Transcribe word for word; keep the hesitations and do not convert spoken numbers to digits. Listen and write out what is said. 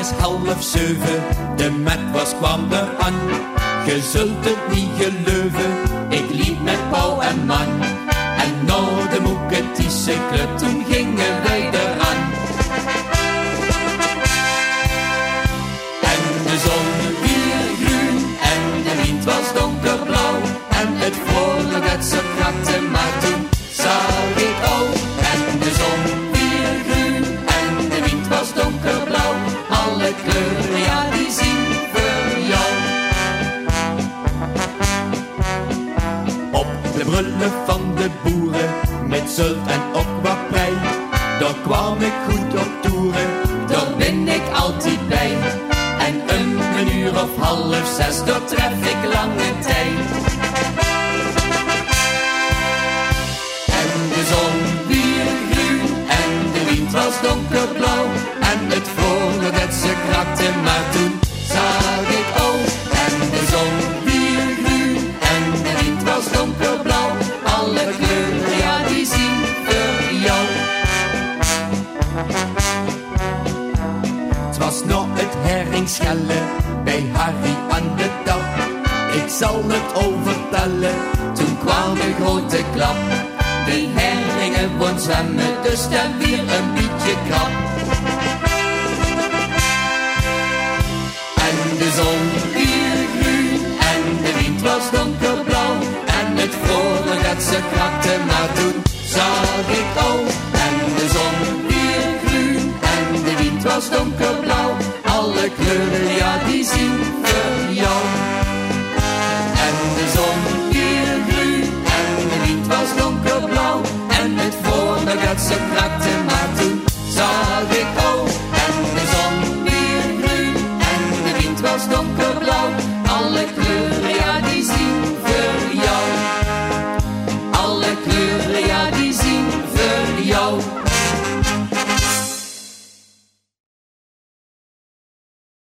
is half zeven, de metwas kwam eraan. Je zult het niet geloven, ik liep met Paul en man. En nou de Moeketische club, toen gingen wij eraan. En de zon weer groen en de wind was donkerblauw. En het vrolijk het zo krakte, maar toen zag ik ook. En de zon weer groen en de wind was donkerblauw. Alle kleuren, ja, die zien voor jou. Op de brullen van de boeren, met zult en ook wat prei. Daar kwam ik goed op toeren, daar ben ik altijd bij. En een uur of half zes, daar tref ik lange tijd. En de zon weer groen en de wind was donkerblauw. En het vrolijk het ze krakte, maar toen zag ik ook. En de zon weer groen en de wind was donkerblauw. Alle kleuren, ja, die zien voor jou. Het was nog het herringschellen bij Harry aan de tap. Ik zal het overtellen, toen kwam de grote klap. De herringen won zwemmen, dus dan weer een beetje krap. En de zon